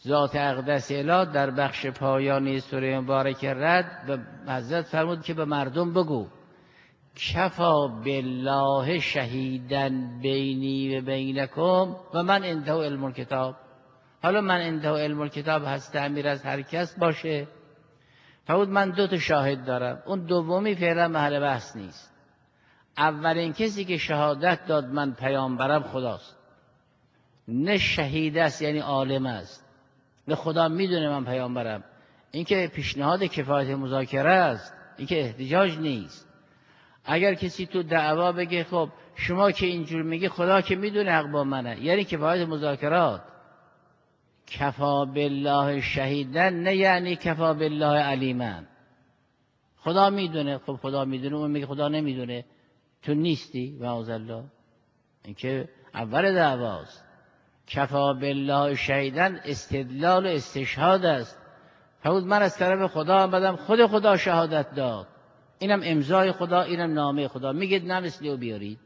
ذات اقدس اله در بخش پایانی سوره مبارک رد به حضرت فرمود که به مردم بگو کفا بالله شهیدن بینی و بینکم و من عنده علم الکتاب. حالا من عنده علم الکتاب هست تعمیر از هر کس باشه. فرمود من 2 شاهد دارم. اون دومی فعلا محل بحث نیست. اولین کسی که شهادت داد من پیامبرم خداست. نه شهید است یعنی عالم است، نه خدا میدونه من پیامبرم. این که پیشنهاد کفایت مذاکره است، این که احتجاج نیست. اگر کسی تو دعوا بگه خب شما که اینجور میگی خدا که میدونه حق با منه، یعنی کفایت مذاکرات. کفا بالله شهیدن نه یعنی کفا بالله علیما. خدا میدونه. خب خدا میدونه، اون میگه خدا نمیدونه، تو نیستی معاذالله. این که اول دعواست. کفا بالله شهیدن استدلال و استشهاد است. فرمود من از طرف خدا آمدم، خود خدا شهادت داد. اینم امضای خدا، اینم نامه خدا. میگید نه مثلی رو بیارید.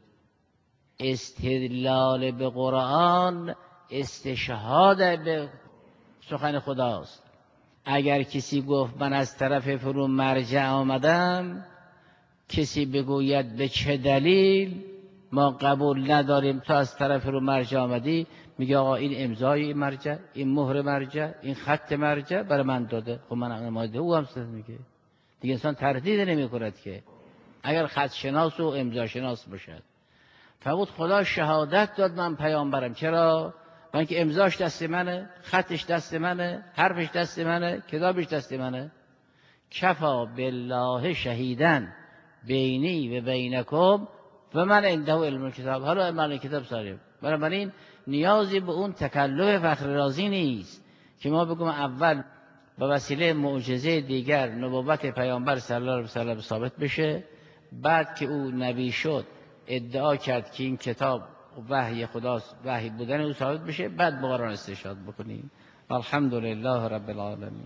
استدلال به قرآن استشهاد به سخن خداست. اگر کسی گفت من از طرف فرو مرجع آمدم، کسی بگوید به چه دلیل ما قبول نداریم تو از طرف فرو مرجع آمدی، میگه آقا این امضای مرجع، این مهر مرجع، این خط مرجع برای من داده. خب من نماده او هم میگه دیگه. انسان تردید نمی کند که اگر خط شناس و امضا شناس باشد. فرمود خدا شهادت داد من پیامبرم. چرا؟ من که امضاش دست منه، خطش دست منه، حرفش دست منه، کتابش دست منه. کفا بالله شهیدن بینی و بینکم و من عنده علم الکتاب. حالا من کتاب صاحب. بنابراین نیازی به اون تکلف فخر رازی نیست که ما بگم اول به وسیله معجزه دیگر نبوت پیامبر صلی الله علیه و سلم ثابت بشه، بعد که او نبی شد ادعا کرد که این کتاب وحی خداست، وحی بودن او ثابت بشه، بعد به قرآن استشهاد بکنیم. الحمدلله رب العالمین.